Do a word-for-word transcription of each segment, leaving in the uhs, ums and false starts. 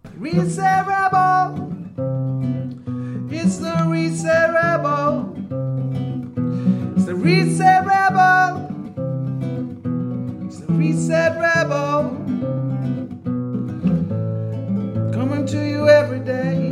Reset Rebel. It's the Reset Rebel. It's the Reset Rebel. It's the Reset Rebel. Coming to you every day.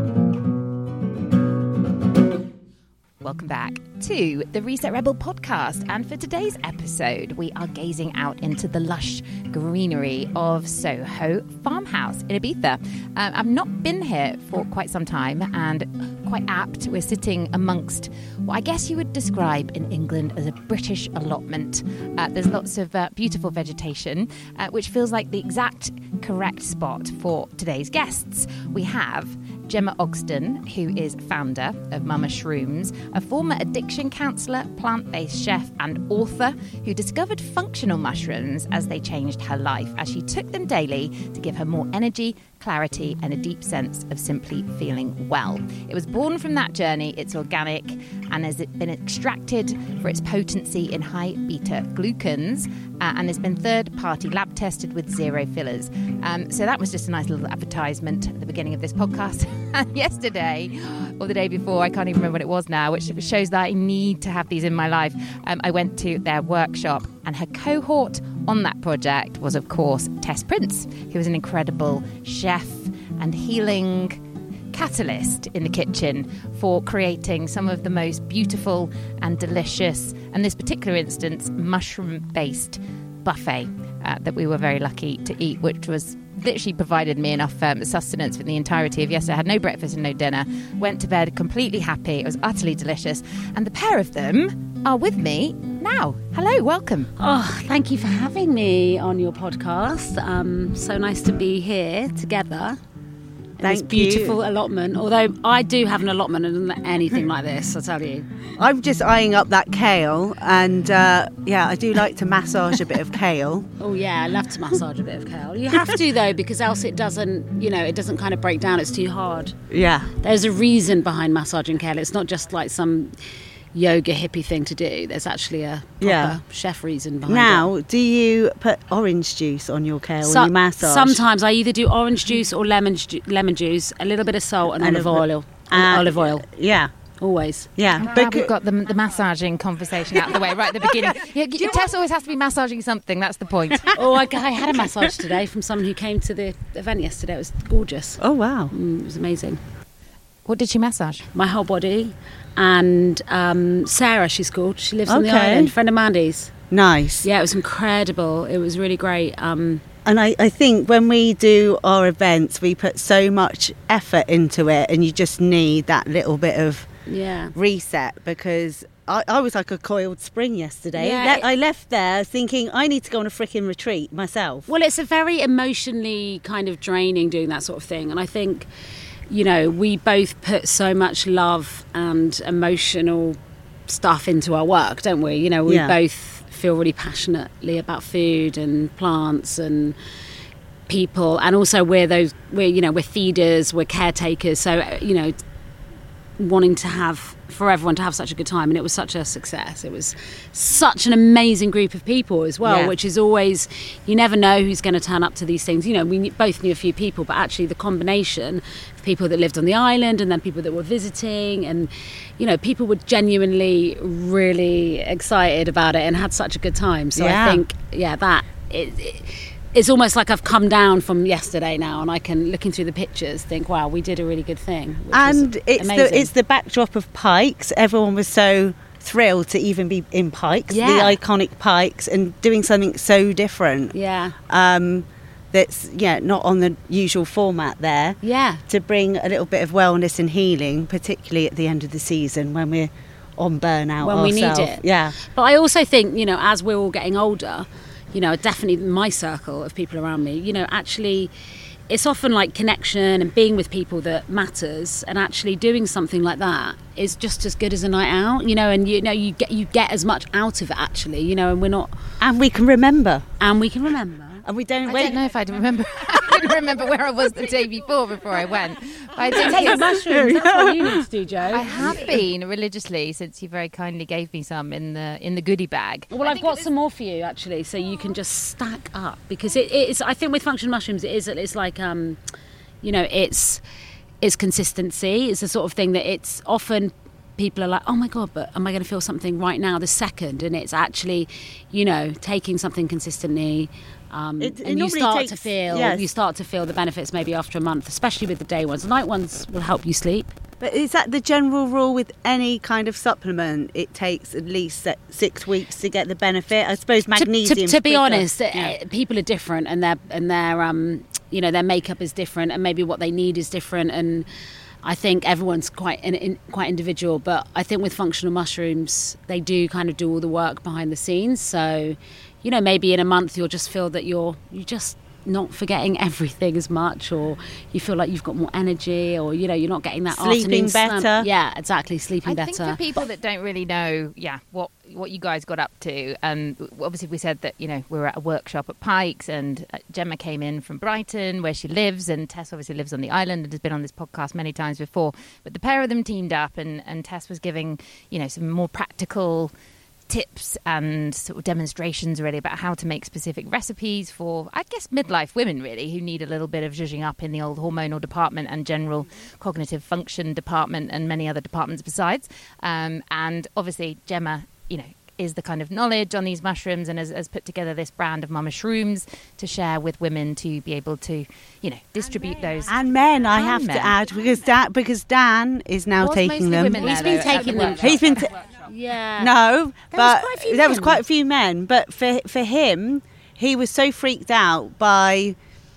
Welcome back to the Reset Rebel podcast, and for today's episode we are gazing out into the lush greenery of Soho Farmhouse in Ibiza. Um, I've not been here for quite some time, and quite apt, we're sitting amongst what I guess you would describe in England as a British allotment. Uh, there's lots of uh, beautiful vegetation, uh, which feels like the exact correct spot for today's guests. We have Gemma Ogston, who is founder of Mama Shrooms, a former addiction counsellor, plant-based chef and author who discovered functional mushrooms as they changed her life, as she took them daily to give her more energy, clarity and a deep sense of simply feeling well. It was born from that journey, it's organic, and has been extracted for its potency in high beta glucans, uh, and has been third-party lab tested with zero fillers. Um, so that was just a nice little advertisement at the beginning of this podcast. And yesterday, or the day before, I can't even remember what it was now, which shows that I need to have these in my life. Um, I went to their workshop, and her cohort on that project was, of course, Tess Prince, who was an incredible chef and healing catalyst in the kitchen for creating some of the most beautiful and delicious, and this particular instance, mushroom-based buffet uh, that we were very lucky to eat, which was literally provided me enough um, sustenance for the entirety of yesterday. I had no breakfast and no dinner, went to bed completely happy. It was utterly delicious, and the pair of them are with me now. Hello, welcome. Oh, thank you for having me on your podcast. Um, so nice to be here together. Thank this beautiful you. allotment. Although I do have an allotment and anything like this, I tell you. I'm just eyeing up that kale, and uh, yeah, I do like to massage a bit of kale. Oh yeah, I love to massage a bit of kale. You have to though, because else it doesn't, you know, it doesn't kind of break down. It's too hard. Yeah. There's a reason behind massaging kale. It's not just like some yoga hippie thing to do. There's actually a proper yeah. chef reason behind now, it. Now, do you put orange juice on your kale so, when you massage? Sometimes I either do orange juice or lemon ju- lemon juice, a little bit of salt and, and olive oil. And uh, olive oil. Yeah. Always. Yeah. I'm glad we've got the, the massaging conversation out of the way right at the beginning. Yeah, Tess always has to be massaging something, that's the point. Oh, I, I had a massage today from someone who came to the event yesterday. It was gorgeous. Oh, wow. Mm, it was amazing. What did she massage? My whole body. And um, Sarah, she's called. She lives on okay. the island, friend of Mandy's. Nice. Yeah, it was incredible. It was really great. Um, and I, I think when we do our events, we put so much effort into it, and you just need that little bit of yeah. reset, because I, I was like a coiled spring yesterday. Yeah, Le- I left there thinking I need to go on a freaking retreat myself. Well, it's a very emotionally kind of draining doing that sort of thing. And I think, you know, we both put so much love and emotional stuff into our work, don't we? You know, we yeah. both feel really passionately about food and plants and people, and also we're those, we're, you know, we're feeders, we're caretakers. So, you know, wanting to have for everyone to have such a good time, and it was such a success. It was such an amazing group of people as well, yeah. which is always, you never know who's going to turn up to these things. You know, we both knew a few people, but actually the combination of people that lived on the island and then people that were visiting, and you know, people were genuinely really excited about it and had such a good time. So yeah. I think yeah that it, it it's almost like I've come down from yesterday now, and I can, looking through the pictures, think, wow, we did a really good thing. Which and it's amazing. the it's the backdrop of Pikes. Everyone was so thrilled to even be in Pikes, yeah. the iconic Pikes, and doing something so different. Yeah. Um, that's yeah not on the usual format there. Yeah. To bring a little bit of wellness and healing, particularly at the end of the season when we're on burnout when ourselves. we need it. Yeah. But I also think, you know, as we're all getting older, you know, definitely my circle of people around me, you know, actually it's often like connection and being with people that matters, and actually doing something like that is just as good as a night out, you know, and you know, you get you get as much out of it actually, you know, and we're not, and we can remember and we can remember and we don't I wait. don't know if I'd remember. I couldn't remember where I was the day before before I went. But I did take the mushrooms. That's what you need to do, Joe. I have been religiously since you very kindly gave me some in the in the goodie bag. Well, I've got some more for you actually, so you can just stack up, because it, it's. I think with functional mushrooms, it is. It's like um, You know, it's it's consistency. It's the sort of thing that it's often people are like, oh my God, but am I going to feel something right now, this second? And it's actually, you know, taking something consistently. Um, It- it and you normally start takes- to feel yes. you start to feel the benefits maybe after a month, especially with the day ones. The night ones will help you sleep. But is that the general rule with any kind of supplement? It takes at least se- six weeks to get the benefit. I suppose To- magnesium. To, to be honest, uh, people are different, and their and their um, you know, their makeup is different, and maybe what they need is different. And I think everyone's quite in, in, quite individual. But I think with functional mushrooms, they do kind of do all the work behind the scenes. So, you know, maybe in a month you'll just feel that you're you just not forgetting everything as much, or you feel like you've got more energy, or you know, you're not getting that Sleeping afternoon slump. better. Yeah, exactly, sleeping I better. think for people that don't really know, yeah, what what you guys got up to, and obviously we said that, you know, we were at a workshop at Pikes, and uh, Gemma came in from Brighton, where she lives, and Tess obviously lives on the island and has been on this podcast many times before. But the pair of them teamed up, and, and Tess was giving, you know, some more practical tips and sort of demonstrations really about how to make specific recipes for, I guess, midlife women really, who need a little bit of zhuzhing up in the old hormonal department and general cognitive function department and many other departments besides. Um, and obviously Gemma, you know, is the kind of knowledge on these mushrooms, and has, has put together this brand of Mama Shrooms to share with women to be able to, you know, distribute those. And men, I And have men. to add, because Dan, because Dan is now Was taking mostly them. women He's there, been though, at taking the them. workshop. He's been. T- Yeah. no, was but quite a few there was men. quite a few men. But for for him, he was so freaked out by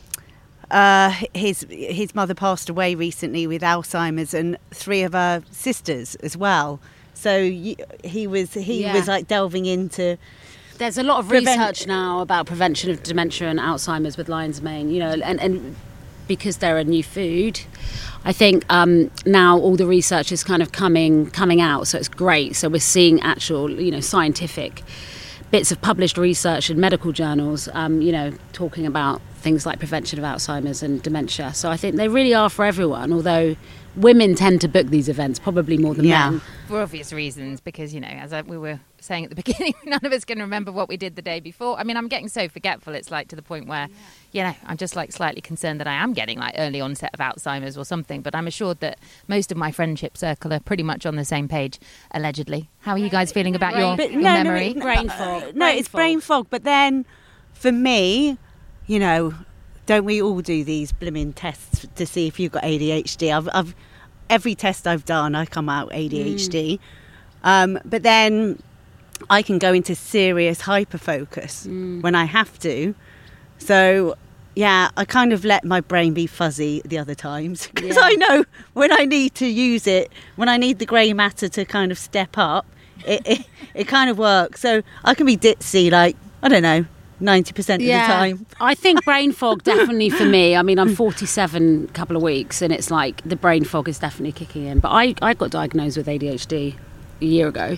uh, his his mother passed away recently with Alzheimer's, and three of her sisters as well. So y- he was he Yeah. was like delving into. There's a lot of Prevent- research now about prevention of dementia and Alzheimer's with lion's mane, you know, and, and because they're a new food, I think um, now all the research is kind of coming coming out, so it's great. So we're seeing actual, you know, scientific bits of published research in medical journals, um, you know, talking about things like prevention of Alzheimer's and dementia. So I think they really are for everyone, although women tend to book these events probably more than Yeah. men. For obvious reasons, because, you know, as I, we were saying at the beginning, none of us can remember what we did the day before. I mean, I'm getting so forgetful. It's like to the point where, you know, I'm just like slightly concerned that I am getting like early onset of Alzheimer's or something. But I'm assured that most of my friendship circle are pretty much on the same page, allegedly. How are you guys feeling about your, But your no, no, memory? no, Brain fog. No, Brain it's fog. brain fog. But then, for me, you know, don't we all do these blimmin' tests to see if you've got A D H D? I've, I've every test I've done, I come out A D H D. Um, but then I can go into serious hyperfocus when I have to. So, yeah, I kind of let my brain be fuzzy the other times because Yeah. I know when I need to use it, when I need the grey matter to kind of step up, it, it, it kind of works. So I can be ditzy, like, I don't know, ninety percent of the time. I think brain fog definitely for me. I mean, I'm forty-seven a couple of weeks, and it's like the brain fog is definitely kicking in. But I, I got diagnosed with A D H D a year ago.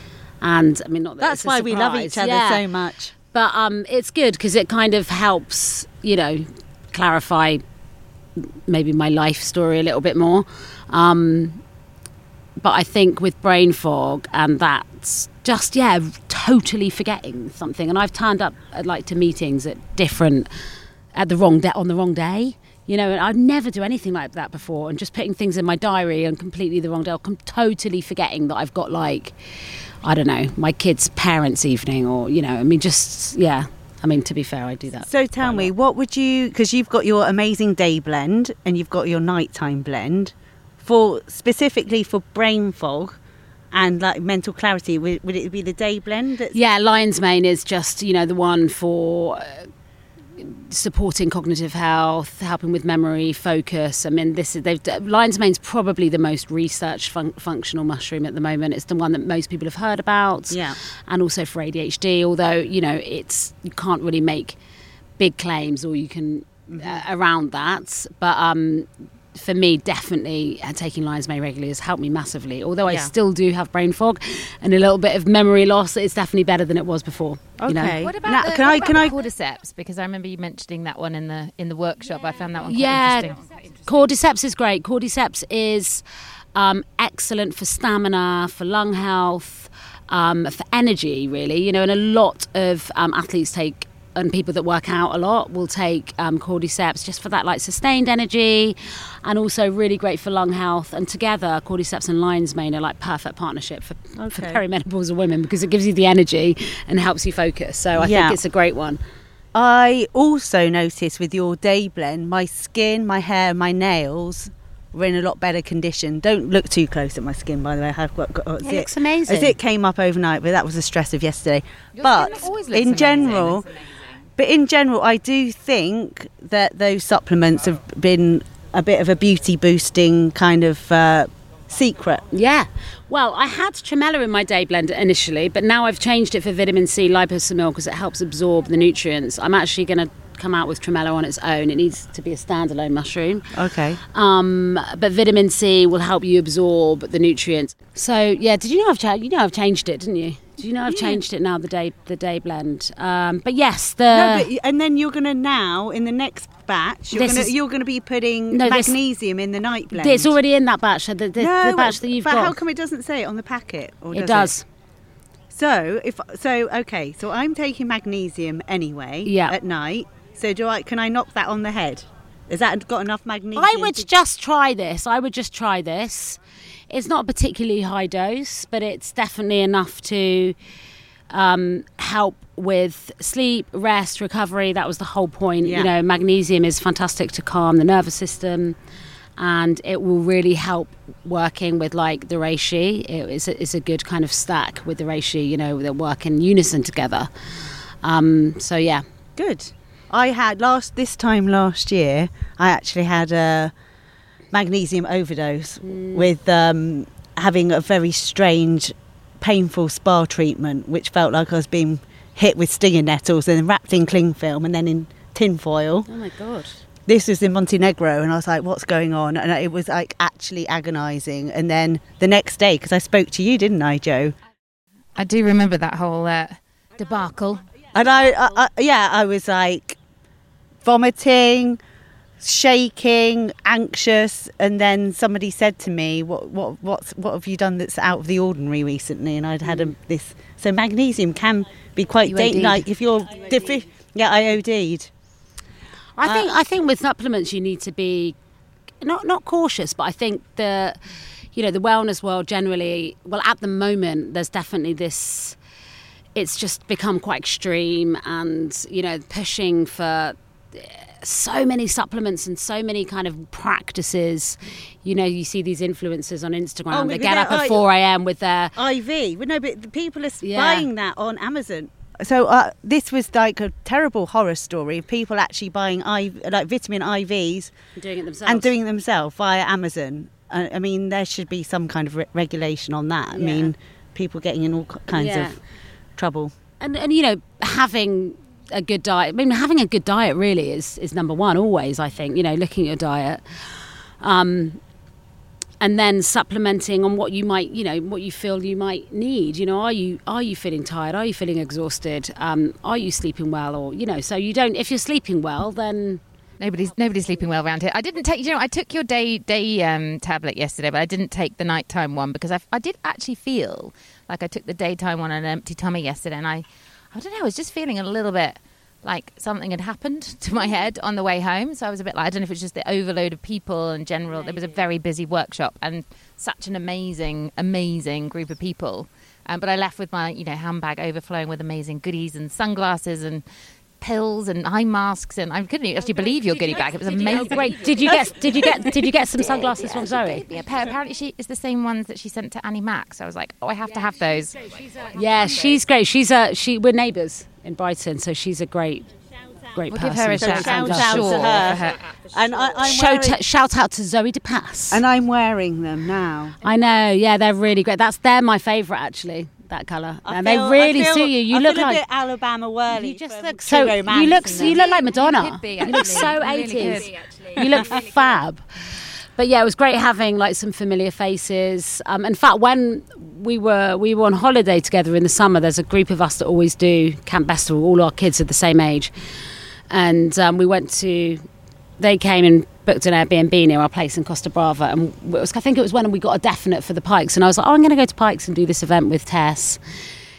And I mean, not that That's it's a why we love surprise. each other Yeah. so much. But um, it's good because it kind of helps, you know, clarify maybe my life story a little bit more. Um, but I think with brain fog, and that's just, yeah, totally forgetting something. And I've turned up at, like to meetings at different, at the wrong day, on the wrong day. You know, and I'd never do anything like that before, and just putting things in my diary and completely the wrong day. I'm totally forgetting that I've got, like, I don't know, my kid's parents' evening, or, you know, I mean, just, yeah. I mean, to be fair, I do that. So tell quite a me, lot. what would you, because you've got your amazing day blend and you've got your nighttime blend, for specifically for brain fog and like mental clarity, would, would it be the day blend? That's- Yeah, lion's mane is just, you know, the one for uh, supporting cognitive health, helping with memory, focus. I mean, this is they've lion's mane's probably the most researched fun- functional mushroom at the moment. It's the one that most people have heard about. Yeah. And also for A D H D, although, you know, it's you can't really make big claims, or you can uh, around that. But um for me, definitely uh, taking lion's mane regularly has helped me massively. Although I Yeah. still do have brain fog and a little bit of memory loss, it's definitely better than it was before. You know? Okay. What about Now, the, can what I- about can the I- cordyceps? Because I remember you mentioning that one in the in the workshop. I found that one quite Yeah, interesting. cordyceps is great. Cordyceps is um, excellent for stamina, for lung health, um, for energy, really. You know, and a lot of um, athletes take and people that work out a lot will take um, cordyceps just for that like sustained energy, and also really great for lung health. And together, cordyceps and lion's mane are like perfect partnership for, Okay. for perimenopausal women, because it gives you the energy and helps you focus. So I Yeah. think it's a great one. I also noticed with your day blend, my skin, my hair, my nails were in a lot better condition. Don't look too close at my skin, by the way. I have got, got It zit. looks amazing. As it came up overnight, but that was the stress of yesterday. Your but skin always looks in amazing. general, but in general, I do think that those supplements have been a bit of a beauty boosting kind of uh, secret. Yeah. Well, I had tremella in my day blend initially, but now I've changed it for vitamin C liposamil because it helps absorb the nutrients. I'm actually going to come out with tremella on its own. It needs to be a standalone mushroom. Okay. Um, but vitamin C will help you absorb the nutrients. So yeah, did you know I've cha- you know I've changed it, didn't you? Do you know I've Yeah. changed it now, the day the day blend? Um, but yes, the No, but, and then you're going to now in the next batch, you're This going to is- you're going to be putting No, this- magnesium in the night blend. it's already in that batch. The, the, no, the batch that you've but got. how come it doesn't say it on the packet? Or it does does. So if so, okay. So I'm taking magnesium anyway. Yeah. At night. So do I? Can I knock that on the head? Has that got enough magnesium? I would to- just try this. I would just try this. It's not a particularly high dose, but it's definitely enough to um, help with sleep, rest, recovery. That was the whole point. Yeah. You know, magnesium is fantastic to calm the nervous system, and it will really help working with like the reishi. It is a, it's a good kind of stack with the reishi. You know, that work in unison together. Um, so yeah. Good. I had last this time last year. I actually had a magnesium overdose Mm. with um, having a very strange, painful spa treatment, which felt like I was being hit with stinging nettles and wrapped in cling film and then in tin foil. Oh my god. This was in Montenegro, and I was like, what's going on? And it was like actually agonising. And then the next day, because I spoke to you, didn't I, Joe? I do remember that whole uh, debacle. And I, I, I, yeah, I was like vomiting, shaking, anxious, and then somebody said to me, "What, what, what's, what have you done that's out of the ordinary recently?" And I'd had a, this. So magnesium can be quite You dangerous. OD'd. Like if you're defi- yeah, I OD'd. I think Uh, I think with supplements you need to be not not cautious, but I think the you know the wellness world generally. Well, at the moment, there's definitely this. It's just become quite extreme, and you know, pushing for so many supplements and so many kind of practices. You know, you see these influencers on Instagram Oh, that but get they're- up at I- four a.m. with their I V. Well, no, but the people are Yeah. buying that on Amazon. So uh, this was like a terrible horror story of people actually buying I V, like vitamin I Vs doing it themselves and doing it themselves via Amazon. Uh, I mean, there should be some kind of re- regulation on that. I Yeah. mean, people getting in all k- kinds Yeah. of trouble. and and you know having a good diet. I mean, having a good diet really is is number one always. I think you know looking at your diet, um, and then supplementing on what you might you know what you feel you might need. You know, are you are you feeling tired? Are you feeling exhausted? Um, are you sleeping well? Or you know, so you don't. If you're sleeping well, then Nobody's nobody's sleeping well around here. I didn't take, you know, I took your day day um, tablet yesterday, but I didn't take the nighttime one because I, I did actually feel like I took the daytime one on an empty tummy yesterday, and I, I don't know, I was just feeling a little bit like something had happened to my head on the way home. So I was a bit like, I don't know if it's just the overload of people in general. There was a very busy workshop and such an amazing, amazing group of people. Um, but I left with my, you know, handbag overflowing with amazing goodies and sunglasses and pills and eye masks, and I couldn't actually believe your goodie bag. It was amazing. great. Did you get did you get did you get some sunglasses from Zoe? Yeah, appa- apparently she is the same ones that she sent to Annie Mac. So I was like, oh, I have to have those. Yeah, she's great. She's a she. We're neighbours in Brighton, so she's a great great We'll person. give her a So shout, shout out, out to sure, her. for her. And I, I'm Shout, wearing, shout out to Zoe DePass. and I'm wearing them now. I know, yeah, they're really great. That's they're my favourite actually. That colour, I and feel- they really I feel- suit you. You I look feel a like bit Alabama whirly. you just from look True so. Romance You look and you them. look like Madonna. You could be, You look actually. so You really eighties. could. You look fab. But yeah, it was great having like some familiar faces. Um, in fact, when we were we were on holiday together in the summer, there's a group of us that always do Camp Festival. All our kids are the same age, and um, we went to. They came and booked an Airbnb near our place in Costa Brava, and it was, I think it was when we got a definite for the Pikes, and I was like, oh, I'm going to go to Pikes and do this event with Tess.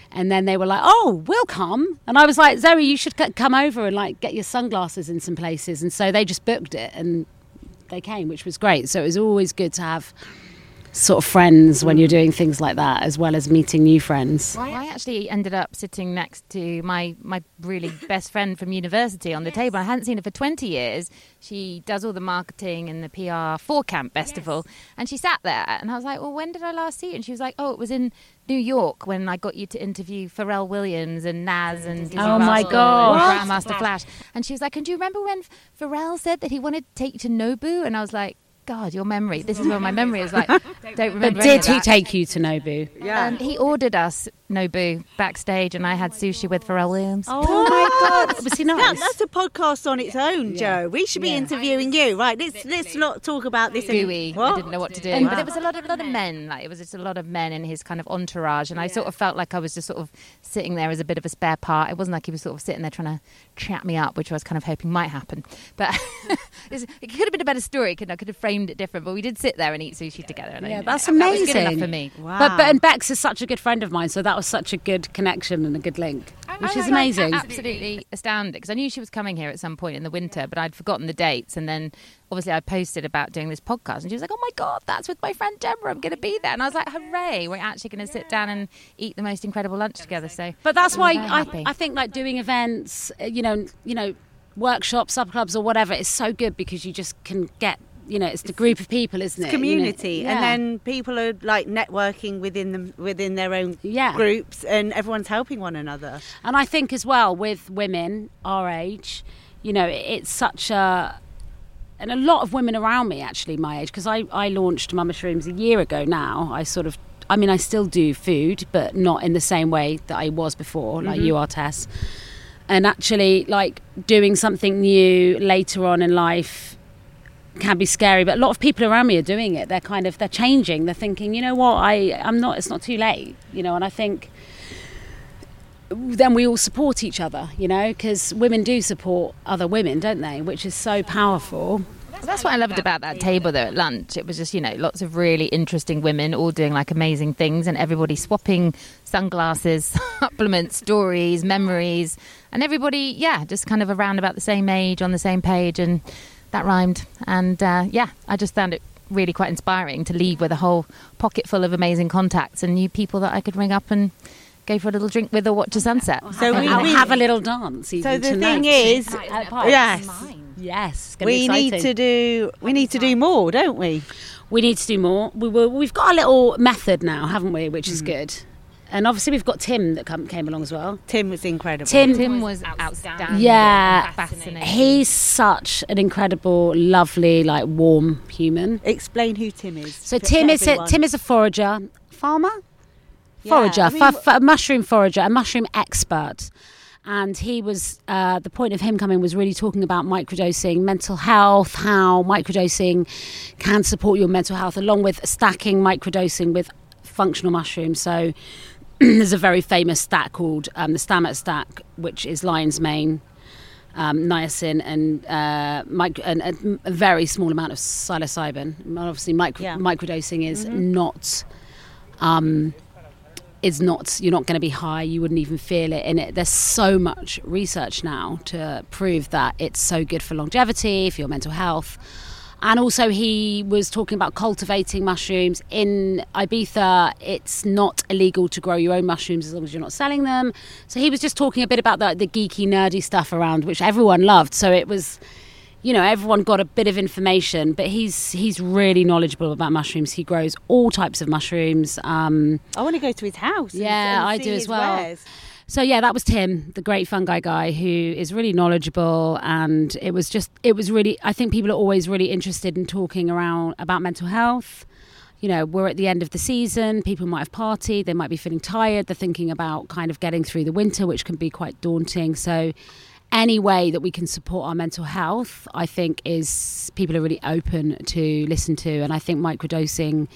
And then they were like, oh, we'll come. And I was like, Zoe, you should c- come over and like get your sunglasses in some places. And so they just booked it and they came, which was great. So it was always good to have sort of friends when you're doing things like that, as well as meeting new friends. Well, I actually ended up sitting next to my, my really best friend from university on the table. I hadn't seen her for twenty years. She does all the marketing and the P R for Camp Festival. Yes. And she sat there and I was like, well, when did I last see you? And she was like, oh, it was in New York when I got you to interview Pharrell Williams and Nas and Disney Oh my Russell God. and Grandmaster Flash. And she was like, and do you remember when Pharrell said that he wanted to take you to Nobu? And I was like, God, your memory. This is where my memory is like, don't remember. But did he take you to Nobu? Yeah. Um, he ordered us Nobu backstage and I had sushi with Pharrell Williams. Oh my God. Was he nice? That, that's a podcast on its own, Yeah. Joe. We should be Yeah. interviewing you. Right, let's let's not talk about this. any- Gooey. What? I didn't know what to do. And- But there was a lot of, lot of men. Like it was just a lot of men in his kind of entourage. And I sort of felt like I was just sort of sitting there as a bit of a spare part. It wasn't like he was sort of sitting there trying to chat me up, which I was kind of hoping might happen. But it's- it could have been a better story. Could I could have framed it different. But we did sit there and eat sushi together. And Yeah, I, that's that was good amazing. enough for me. Wow. But, but and Bex is such a good friend of mine, so that was such a good connection and a good link, which I is was amazing. Absolutely astounded because I knew she was coming here at some point in the winter, but I'd forgotten the dates. And then obviously I posted about doing this podcast, and she was like, "Oh my God, that's with my friend Deborah. I'm going to be there." And I was like, "Hooray! We're actually going to sit down and eat the most incredible lunch together." So, But that's I'm why very I, happy. I think like doing events, uh, you know, you know, workshops, sub clubs, or whatever is so good because you just can get, you know, it's the group of people, isn't it? community, You know? and Yeah. then people are like networking within them within their own Yeah. groups, and everyone's helping one another. And I think as well with women our age, you know, it's such a, and a lot of women around me actually my age, because I, I launched Mama Shrooms a year ago now. I sort of, I mean, I still do food, but not in the same way that I was before, like you are, Tess. And actually, like, doing something new later on in life can be scary, but a lot of people around me are doing it. They're kind of, they're changing. They're thinking, you know what, I, I'm not, it's not too late, you know, and I think then we all support each other, you know, because women do support other women, don't they? Which is so powerful. Well, that's what I loved about that table there at lunch. It was just, you know, lots of really interesting women all doing like amazing things and everybody swapping sunglasses, supplements, stories, memories, and everybody, yeah, just kind of around about the same age, on the same page, and that rhymed. And uh, yeah, I just found it really quite inspiring to leave with a whole pocket full of amazing contacts and new people that I could ring up and go for a little drink with or watch a sunset. So we, I'll we have a little dance. Even So the tonight. thing is, At Pipes. yes, Yes, it's gonna be we need exciting. to do we need to do more, don't we? We need to do more. We will, we've got a little method now, haven't we? Which Mm. is good. And obviously we've got Tim that come, came along as well. Tim was incredible. Tim, Tim was outstanding. Yeah. Fascinating. he's such an incredible, lovely, like warm human. Explain who Tim is. So to Tim is a, everyone. Tim is a forager, farmer, Yeah, forager, I mean, f- f- a mushroom forager, a mushroom expert. And he was, uh, the point of him coming was really talking about microdosing, mental health, how microdosing can support your mental health, along with stacking microdosing with functional mushrooms. So there's a very famous stack called um, the Stammet stack, which is lion's mane, um, niacin, and, uh, mic- and a, a very small amount of psilocybin. Obviously, micro- Yeah. microdosing is Mm-hmm. not... Um, is not, you're not going to be high, you wouldn't even feel it in it. There's so much research now to prove that it's so good for longevity, for your mental health. And also he was talking about cultivating mushrooms. In Ibiza, it's not illegal to grow your own mushrooms as long as you're not selling them. So he was just talking a bit about the, the geeky, nerdy stuff around, which everyone loved. So it was, you know, everyone got a bit of information, but he's he's really knowledgeable about mushrooms. He grows all types of mushrooms. Um, I want to go to his house. and- Yeah, and I see do as his well. wares. So yeah, that was Tim, the great fungi guy, who is really knowledgeable, and it was just, it was really, I think people are always really interested in talking around about mental health. You know, we're at the end of the season, people might have partied, they might be feeling tired, they're thinking about kind of getting through the winter, which can be quite daunting. So any way that we can support our mental health, I think is, people are really open to listen to, and I think microdosing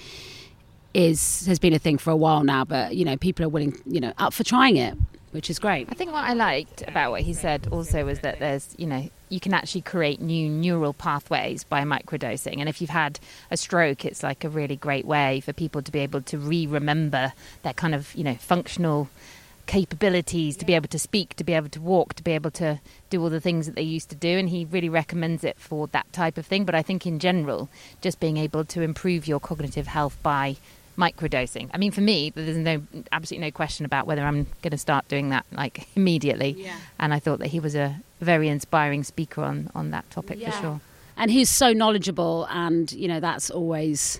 is, has been a thing for a while now, but you know, people are willing, you know, up for trying it, which is great. I think what I liked about what he said also was that there's, you know, you can actually create new neural pathways by microdosing. And if you've had a stroke, it's like a really great way for people to be able to re-remember that kind of, you know, functional capabilities to be able to speak, to be able to walk, to be able to do all the things that they used to do. And he really recommends it for that type of thing. But I think in general, just being able to improve your cognitive health by microdosing. I mean, for me, there's no absolutely no question about whether I'm going to start doing that like immediately. Yeah. And I thought that he was a very inspiring speaker on, on that topic Yeah. for sure. And he's so knowledgeable, and you know that's always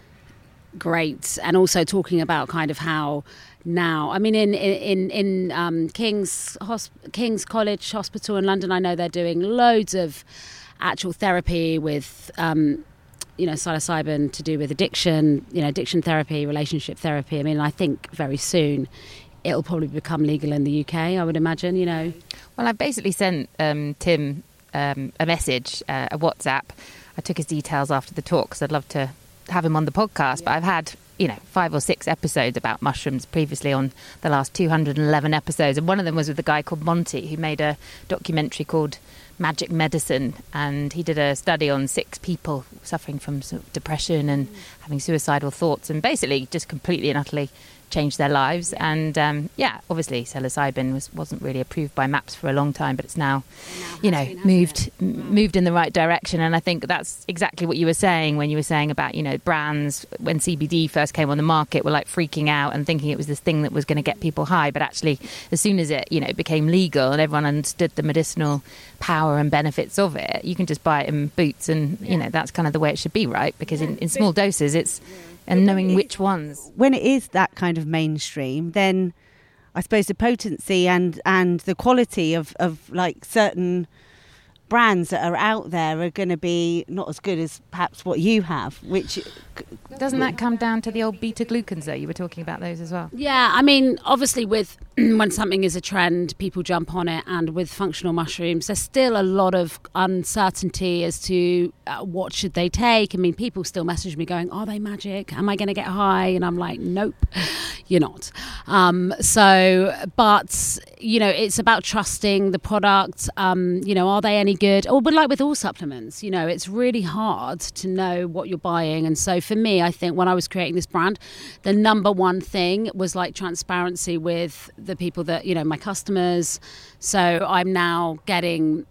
great. And also talking about kind of how now, I mean, in in in um, King's Hosp- King's College Hospital in London, I know they're doing loads of actual therapy with um, you know psilocybin to do with addiction, you know, addiction therapy, relationship therapy. I mean, I think very soon it'll probably become legal in the U K. I would imagine, you know. Well, I basically sent um, Tim um, a message, uh, a WhatsApp. I took his details after the talk because I'd love to have him on the podcast. Yeah. But I've had, you know, five or six episodes about mushrooms previously on the last two hundred eleven episodes. And one of them was with a guy called Monty, who made a documentary called Magic Medicine. And he did a study on six people suffering from sort of depression and mm. having suicidal thoughts, and basically just completely and utterly changed their lives. And um, yeah, obviously psilocybin was, wasn't really approved by MAPS for a long time, but it's now, now you know, moved m- moved in the right direction. And I think that's exactly what you were saying when you were saying about, you know, brands when C B D first came on the market were like freaking out and thinking it was this thing that was going to get people high. But actually, as soon as it, you know, became legal and everyone understood the medicinal power and benefits of it, you can just buy it in Boots, and you know that's kind of the way it should be, right? Because in, in small doses, it's and knowing which ones. When it is that kind of mainstream, then I suppose the potency and, and the quality of, of like certain brands that are out there are going to be not as good as perhaps what you have, which... Doesn't that come down to the old beta-glucans, though? You were talking about those as well. Yeah, I mean, obviously with when something is a trend, people jump on it, and with functional mushrooms, there's still a lot of uncertainty as to uh, what should they take. I mean, people still message me going, are they magic? Am I going to get high? And I'm like, nope, you're not. Um, so, but, you know, it's about trusting the product. Um, you know, are they any good? Or, but like with all supplements, you know, it's really hard to know what you're buying. And so for me, I think when I was creating this brand, the number one thing was like transparency with the people that, you know, my customers. So I'm now getting,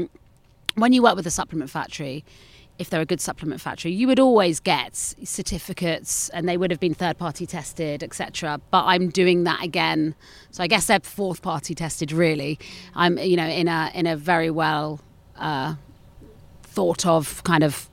when you work with a supplement factory, if they're a good supplement factory, you would always get certificates and they would have been third party tested, et cetera. But I'm doing that again. So I guess they're fourth party tested, really. I'm, you know, in a in a very well uh, thought of kind of,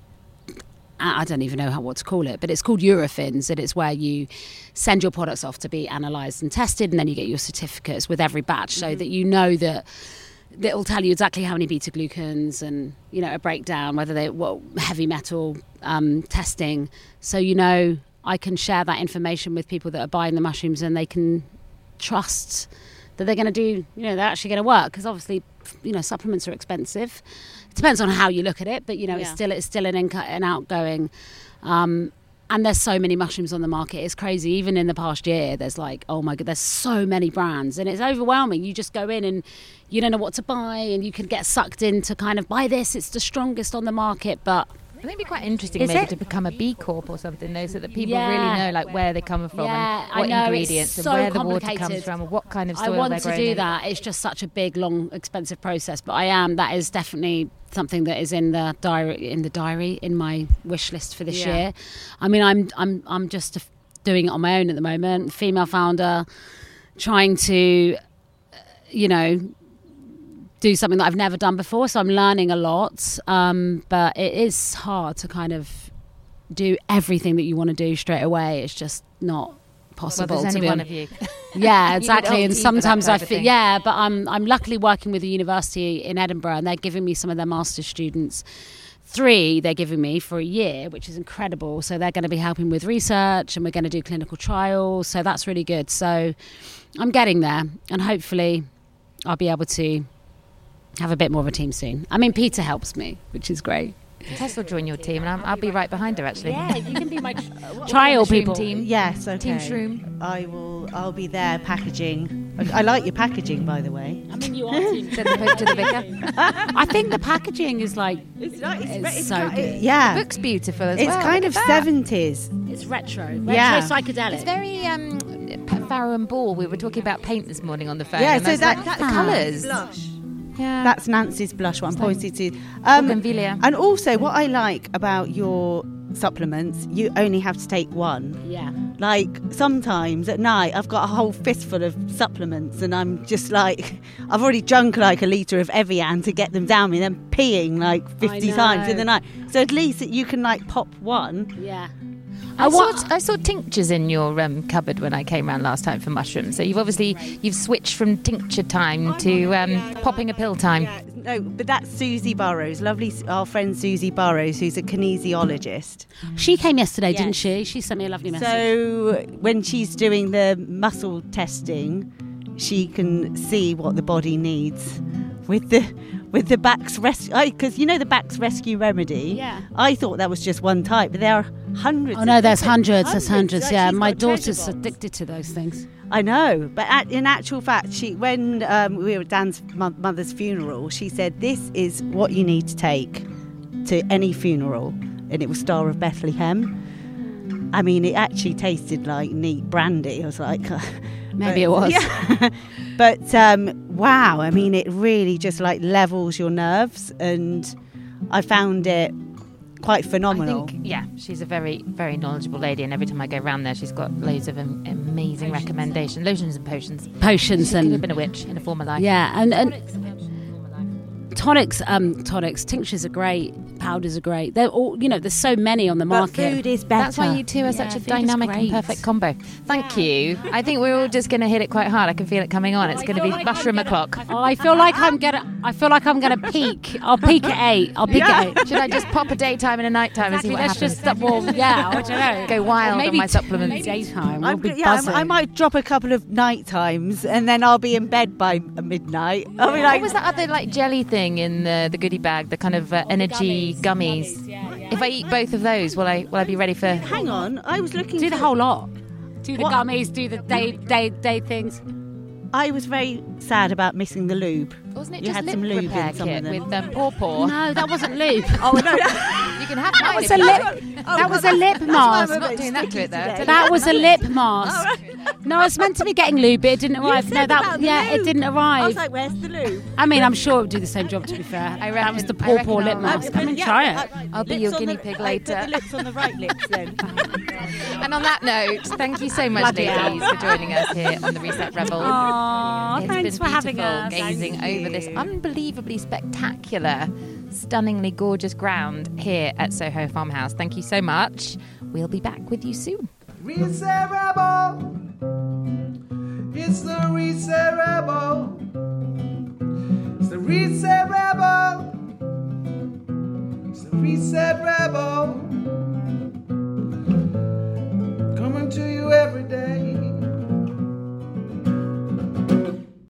I don't even know how what to call it, but it's called Eurofins, and it's where you send your products off to be analysed and tested, and then you get your certificates with every batch, so mm-hmm. that you know that that will tell you exactly how many beta glucans and, you know, a breakdown, whether they what heavy metal um, testing. So, you know, I can share that information with people that are buying the mushrooms, and they can trust that they're going to do, you know, they're actually going to work, because obviously, you know, supplements are expensive. It depends on how you look at it, but, you know, yeah. it's still it's still an inco- an outgoing. Um, and there's so many mushrooms on the market. It's crazy. Even in the past year, there's like, oh my God, there's so many brands, and it's overwhelming. You just go in and you don't know what to buy, and you can get sucked into kind of buy this. It's the strongest on the market, but I think it'd be quite interesting Is maybe it? to become a B Corp or something, though, so that people Yeah. really know like where they come from Yeah, and what I know, ingredients it's and so where the water comes complicated. from and what kind of I soil want they're to grown do in. that. It's just such a big, long, expensive process. But I am. That is definitely something that is in the diary. In the diary, in my wish list for this Yeah. year. I mean, I'm, I'm, I'm just a f- doing it on my own at the moment. Female founder, trying to, uh, you know, do something that I've never done before. So I'm learning a lot. Um, but it is hard to kind of do everything that you want to do straight away. It's just not possible. Well, there's to only be one honest. of you. Yeah, You exactly. need And a team for that sometimes I type of feel, thing. yeah, but I'm I'm luckily working with a university in Edinburgh, and they're giving me some of their master's students. Three they're giving me for a year, which is incredible. So they're going to be helping with research, and we're going to do clinical trials. So that's really good. So I'm getting there, and hopefully I'll be able to have a bit more of a team soon. I mean, Peter helps me, which is great. Tess will join your team, and I'll, I'll be right behind her, actually. Yeah, you can be my trial Shroom people. team. Yes, okay. Team Shroom. I will. I'll be there packaging. I, I like your packaging, by the way. I mean, you are team. To the, to the vicar. I think the packaging is like It's, like, It's so good. Yeah, The book's beautiful as it's well. kind Look of at that. seventies. it's retro, retro Yeah. psychedelic. It's very um, p- Farrow and Ball. We were talking about paint this morning on the phone. Yeah, and so I was that- like, that's the colours. Blush. Yeah. That's Nancy's blush, what I'm pointing to. Um, Bougainvillea. and also, what I like about your supplements, you only have to take one. Yeah. Like, sometimes at night, I've got a whole fistful of supplements, and I'm just like, I've already drunk like a litre of Evian to get them down me, and then peeing like fifty I times in know. the night. So at least you can like pop one. Yeah. I, I saw, wa- I saw tinctures in your um, cupboard when I came round last time for mushrooms. So you've obviously you've switched from tincture time to um, popping a pill time. Yeah, no, but that's Susie Burrows, lovely, our friend Susie Burrows, who's a kinesiologist. She came yesterday, didn't Yes. she? She sent me a lovely message. So when she's doing the muscle testing, she can see what the body needs with the with the Back's rescue. Because you know the Back's rescue remedy. Yeah. I thought that was just one type, but there are hundreds. Oh no, of there's different- hundreds, there's hundreds. Like, Yeah, she's my got treasure daughter's box. addicted to those things. I know, but at, in actual fact, she when um, we were at Dan's mo- mother's funeral, she said this is what you need to take to any funeral, and it was Star of Bethlehem. I mean, it actually tasted like neat brandy. I was like, Maybe but- it was. Yeah. But um, wow, I mean, it really just like levels your nerves, and I found it quite phenomenal. I think, yeah, she's a very, very knowledgeable lady, and every time I go round there, she's got loads of am- amazing recommendations, lotions and potions. Potions She could have and been a witch in a former life. yeah, and and tonics, um, tonics, tinctures are great. Powders are great. They're all, you know, there's so many on the But market. food is better. That's why you two are Yeah, such a food is dynamic and great. perfect combo. Thank you. I think we're all just going to hit it quite hard. I can feel it coming on. It's going to be mushroom o'clock. Oh, I feel like I'm gonna. I feel like I'm gonna peak. I'll peak at eight. I'll peak at eight. Should I just pop a daytime and a nighttime Exactly, and see what let's happens? just well, yeah. I don't know. Go wild Or on maybe my t- supplements. Maybe daytime. We'll I'm, be yeah, I'm- buzzing. I might drop a couple of night times, and then I'll be in bed by midnight. I'll be like, What was that other like jelly thing in the, the goodie bag? The kind of uh, energy gummies. If I eat both of those, will I will I be ready for? hang on, I was looking. do the for- whole lot. Do the What? gummies. Do the day day day things. I was very sad about missing the lube. Wasn't it You just had lip some lube repair in some kit of them. with um, pawpaw? No, that wasn't lube. Oh no, You can have That mine was if a you lip. like. That was a lip mask. I'm not doing that to it though. That was a lip mask. No, I was meant to be getting lube, but it didn't arrive. You No, said that about the yeah, it lube. didn't I was arrive. like, where's the lube? I mean, I'm sure it would do the same job. To be fair, I that was the reckon- I paw paw reckon lip I'll- mask. Come and Yeah, try I- it. I- I'll be lips your on guinea the- pig I later. Put the lips on the right lips then. And on that note, thank you so much, Bloody ladies, hell. for joining us here on the Reset Rebel. Aw, It's thanks been for having beautiful us. gazing Thank over this you. unbelievably spectacular, stunningly gorgeous ground here at Soho Farmhouse. Thank you so much. We'll be back with you soon. Reset Rebel. It's the Reset Rebel. It's the Reset Rebel. It's the Reset Rebel.